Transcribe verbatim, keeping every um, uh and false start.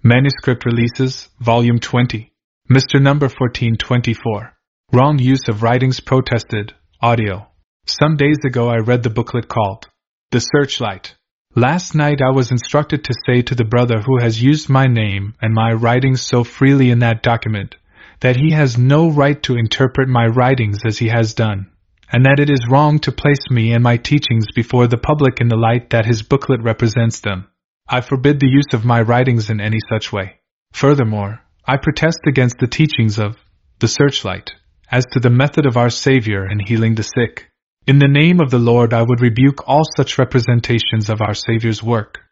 Manuscript Releases, Volume twenty. Mister Number fourteen twenty-four. Wrong Use of Writings Protested, Audio. Some days ago I read the booklet called The Searchlight. Last night I was instructed to say to the brother who has used my name and my writings so freely in that document, that he has no right to interpret my writings as he has done, and that it is wrong to place me and my teachings before the public in the light that his booklet represents them. I forbid the use of my writings in any such way. Furthermore, I protest against the teachings of The Searchlight, as to the method of our Savior in healing the sick. In the name of the Lord I would rebuke all such representations of our Savior's work.